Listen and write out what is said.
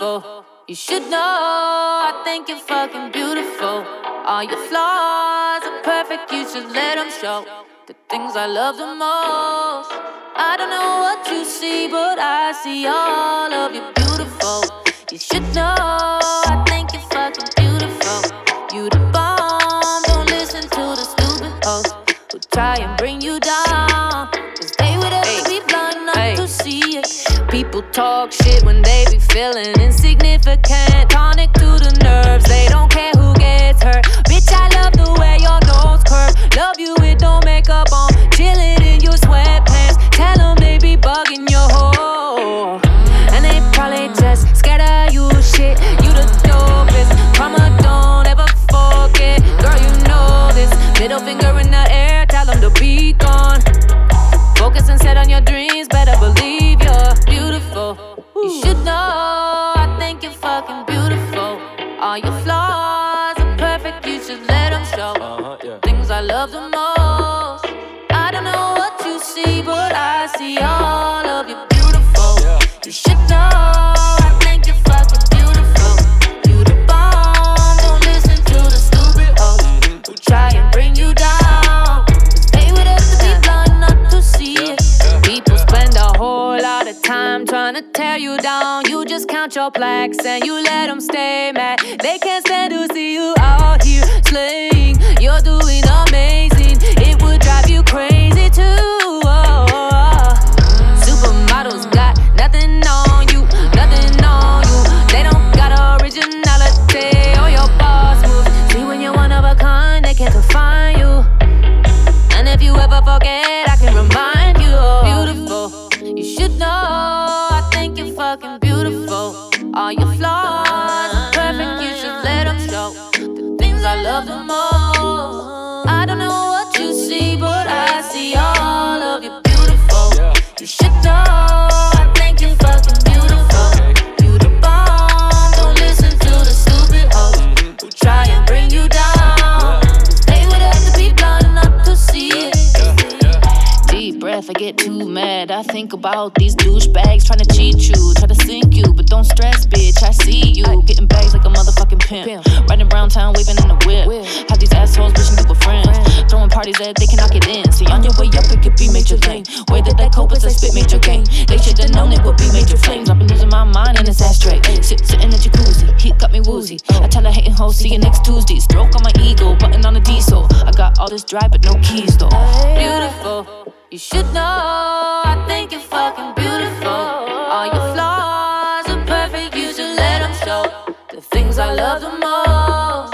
beautiful. You should know, I think you're fucking beautiful. All your flaws are perfect, you should let them show. The things I love the most. I don't know what you see, but I see all of you beautiful. You should know, I think you're fucking beautiful. You the bomb, don't listen to the stupid hoes who try and bring you down, cause they would ever be blind not to see it. People talk shit when they be feeling insignificant. Tonic to the nerves, they don't care who gets hurt. Bitch, I love the way your nose curve. Love you with no makeup on, chillin' in your sweatpants. Tell them they be bugging your hoe, and they probably just scared of you. Shit, you the dopest. Mama, don't ever forget. Girl, you know this. Middle finger in the air, tell them to be gone. Focus and set on your dreams, better believe you're beautiful. You should know, I think you're fucking beautiful. All your flaws are perfect, you should let them show. Things I love the most. I don't know what you see, but I see all of you beautiful. You should know, I think you're fucking beautiful. You the bomb, don't listen to the stupid hoes who try and bring you down, cause they would have to be blind not to see it. People spend a whole lot of time trying to tear you down. You just count your plaques and you let them stay mad. They can't stand to see you out here slaying. You're doing amazing, it would drive you crazy too. Supermodels got nothing on you, nothing on you. They don't got originality or your boss moves. See, when you're one of a kind, they can't define you. And if you ever forget, I can remind you. Beautiful, you should know, I think you're fucking beautiful. All your flaws are perfect, you should let them show. The things I love the most. I don't know what you see, but I see all of you beautiful. You should know, I think you're fucking beautiful. You the bomb, don't listen to the stupid hoes who try and bring you down, cause they would have to be blind not to see it. Deep breath, I get too mad. I think about these douchebags trying to cheat you, try to sink you, but don't stress, bitch, I see you. Getting bags like a motherfucking pimp, riding around town waving in the whip. Have these assholes wishing they were friends, throwing parties that they cannot get in. See, on your way up, it could be major lane. Way that they cope is a spit major game. They should've known it would be major flames. I've been losing my mind in this ashtray. Sitting in the jacuzzi, heat got me woozy. I tell her hating hoes, see you next Tuesday. Stroke on my ego, button on the diesel. I got all this drive, but no keys though. Beautiful, you should know, I think you're fucking beautiful. All your flaws are perfect, you should let them show. The things I love the most.